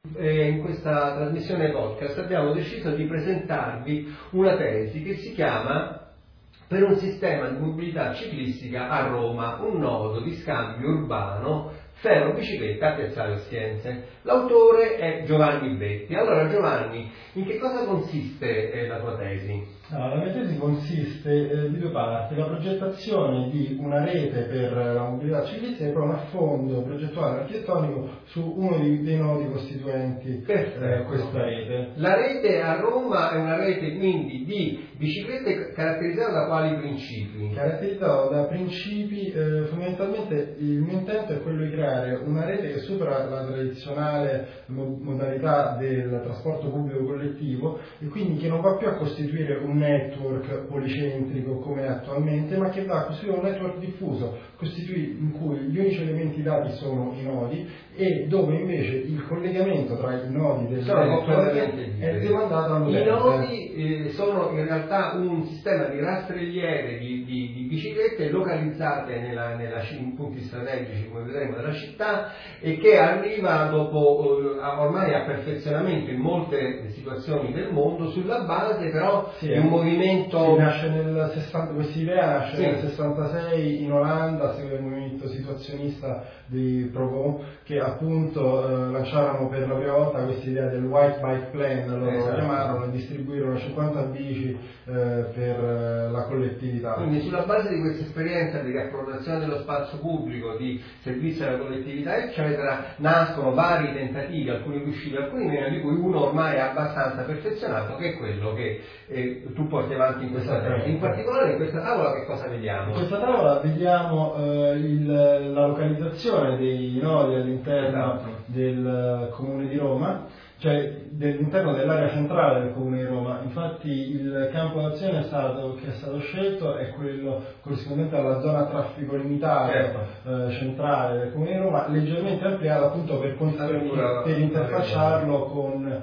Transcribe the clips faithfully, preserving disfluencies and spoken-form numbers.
Eh, in questa trasmissione podcast abbiamo deciso di presentarvi una tesi che si chiama Per un sistema di mobilità ciclistica a Roma, un nodo di scambio urbano ferro-bicicletta a Piazzale Ostiense. L'autore è Giovanni Betti. Allora Giovanni, in che cosa consiste eh, la tua tesi? Allora, la mia tesi consiste eh, di due parti: la progettazione di una rete per la mobilità ciclistica e poi un affondo progettuale architettonico su uno di, dei nodi costituenti eh, questa rete. La rete a Roma è una rete quindi di biciclette caratterizzata da quali principi? Caratterizzata da principi, eh, fondamentalmente il mio intento è quello di creare una rete che supera la tradizionale mo- modalità del trasporto pubblico collettivo e quindi che non va più a costituire un network policentrico come attualmente, ma che va a costituire un network diffuso, in cui gli unici elementi dati sono i nodi e dove invece il collegamento tra i nodi del network è demandato all'utente. I nodi eh, sono in realtà un sistema di rastrelliere di, di, di biciclette localizzate nella, nella, in punti strategici, come vedremo, della città, e che arriva dopo eh, ormai a perfezionamento in molte situazioni del mondo, sulla base però sì, di un movimento... Si nasce nel sessanta, questa idea nasce sì. nel sessantasei in Olanda, segue il movimento situazionista di Provo, che appunto eh, lanciarono per la prima volta questa idea del White Bike Plan, loro esatto. lo chiamarono, e distribuirono cinquanta bici eh, per eh, la collettività. Quindi sulla base di questa esperienza di riappropriazione dello spazio pubblico, di servizio alla collettività eccetera, nascono vari tentativi, alcuni riusciti, alcuni meno, di cui uno ormai è abbastanza perfezionato, che è quello che eh, tu porti avanti in questa tavola. In particolare in questa tavola che cosa vediamo? In questa tavola vediamo eh, il, la localizzazione dei nodi all'interno esatto. del Comune di Roma, cioè dell'interno dell'area centrale del Comune di Roma. Infatti il campo d'azione è stato, che è stato scelto è quello corrispondente alla zona a traffico limitato certo. eh, centrale del Comune di Roma, leggermente ampliata appunto per, allora, per interfacciarlo con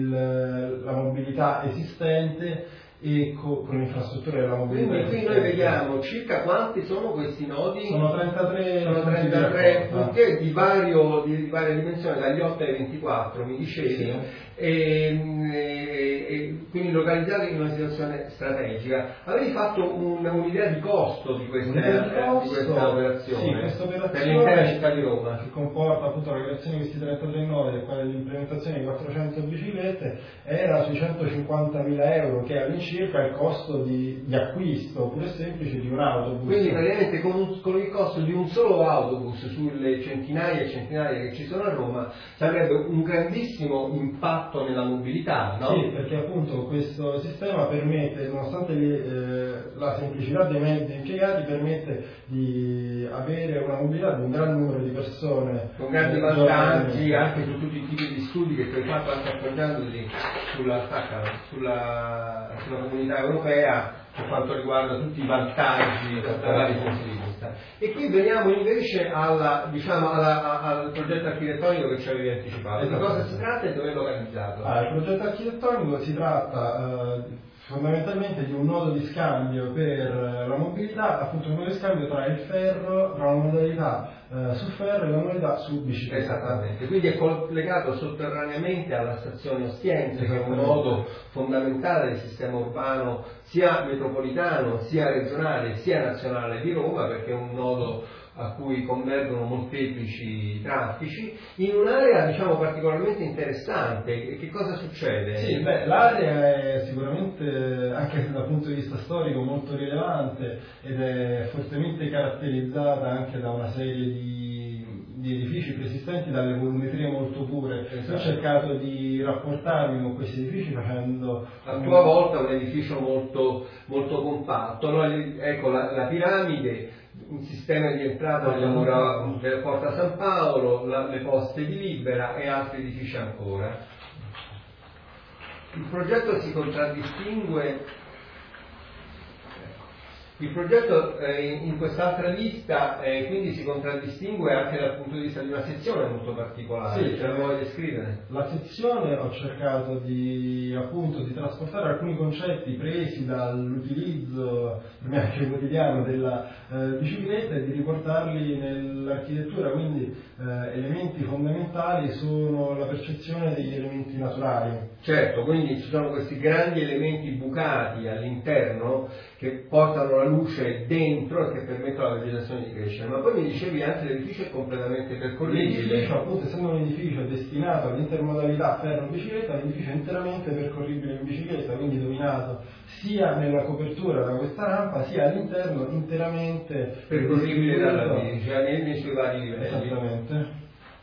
il, la mobilità esistente e con, con l'infrastruttura della mobilità. Quindi qui noi vediamo circa quanti sono questi nodi? Sono trentatré, sono trentatré punti di, vario, di, di varia dimensione, dagli otto ai ventiquattro mi dicevi, sì. e, e, e quindi localizzati in una situazione strategica. Avevi fatto un, un'idea di costo di questa, di costo, di questa operazione, sì, questa operazione per l'intera città di Roma, che comporta appunto la creazione di questi trentatré nodi e poi l'implementazione di quattrocento biciclette, era sui centocinquantamila euro, che all'incirca circa il costo di, di acquisto pure semplice di un autobus. Quindi praticamente con, un, con il costo di un solo autobus sulle centinaia e centinaia che ci sono a Roma ci avrebbe un grandissimo impatto nella mobilità, no? Sì, perché appunto questo sistema permette, nonostante le, eh, la semplicità dei mezzi impiegati, permette di avere una mobilità di un gran numero di persone. Con grandi vantaggi anche su tutti i tipi di studi che tu hai fatto, anche appoggiandoti sulla, sulla, sulla comunità europea per quanto riguarda tutti i vantaggi da vari punti di vista. E qui veniamo invece alla, diciamo, alla, al progetto architettonico che ci avevi anticipato. Di cosa si tratta e dove è localizzato? Ah, il progetto architettonico si tratta eh, fondamentalmente di un nodo di scambio per la mobilità, appunto un nodo di scambio tra il ferro, tra la modalità eh, su ferro e la modalità su bicicletta. Esattamente, quindi è collegato sotterraneamente alla stazione Ostiense, che è un nodo fondamentale del sistema urbano sia metropolitano, sia regionale, sia nazionale di Roma, perché è un nodo a cui convergono molteplici traffici, in un'area diciamo particolarmente interessante. Che cosa succede? Sì, beh, l'area è sicuramente anche dal punto di vista storico molto rilevante ed è fortemente caratterizzata anche da una serie di, di edifici preesistenti dalle volumetrie molto pure. Esatto. Ho cercato di rapportarmi con questi edifici facendo a tua volta un edificio molto, molto compatto, no? Ecco la, la piramide, un sistema di entrata della mura della Porta San Paolo, la, le poste di Libera e altri edifici ancora. Il progetto si contraddistingue Il progetto eh, in, in quest'altra lista eh, quindi si contraddistingue anche dal punto di vista di una sezione molto particolare. Sì, ce la vuoi descrivere? La sezione ho cercato di appunto di trasportare alcuni concetti presi dall'utilizzo per me anche quotidiano della eh, bicicletta e di riportarli nell'architettura, quindi eh, elementi fondamentali sono la percezione degli elementi naturali. Certo, quindi ci sono questi grandi elementi bucati all'interno che portano la luce dentro e che permettono alla vegetazione di crescere, ma poi mi dicevi anche che l'edificio è completamente percorribile. L'edificio, appunto, essendo un edificio destinato all'intermodalità ferro-bicicletta, l'edificio è interamente percorribile in bicicletta, quindi dominato sia nella copertura da questa rampa sia all'interno interamente percorribile dalla bici, cioè nei, nei suoi vari livelli. Esattamente.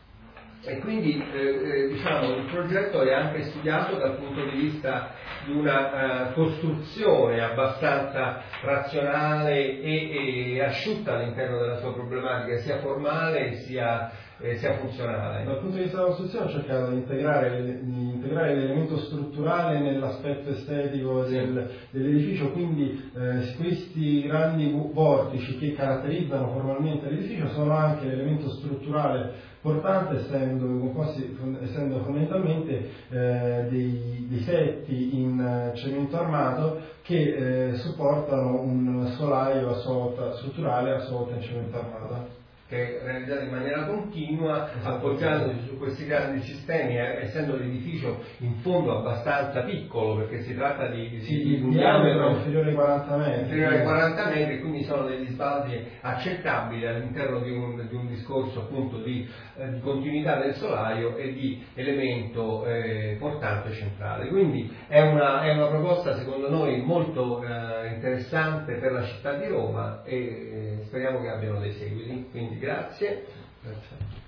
E quindi eh, eh, diciamo il progetto è anche studiato dal punto di vista di una uh, costruzione abbastanza razionale e, e asciutta all'interno della sua problematica, sia formale sia, eh, sia funzionale. Dal punto di vista della costruzione ho cercato di integrare, di integrare l'elemento strutturale nell'aspetto estetico del, dell'edificio, quindi eh, questi grandi vortici che caratterizzano formalmente l'edificio sono anche l'elemento strutturale portante, essendo composti, essendo fondamentalmente eh, dei, dei setti in uh, cemento armato che eh, supportano un solaio a sua volta strutturale a sua volta in cemento armato, che è realizzato in maniera continua, appoggiandosi su questi grandi sistemi, eh, essendo l'edificio in fondo abbastanza piccolo, perché si tratta di, di, sì, di un diametro inferiore ai quaranta metri. Inferiore ai quaranta metri, quindi sono degli sbalzi accettabili all'interno di un, di un discorso appunto di, eh, di continuità del solaio e di elemento eh, portante centrale. Quindi è una, è una proposta secondo noi molto eh, interessante per la città di Roma e eh, speriamo che abbiano dei seguiti. Quindi grazie. Grazie.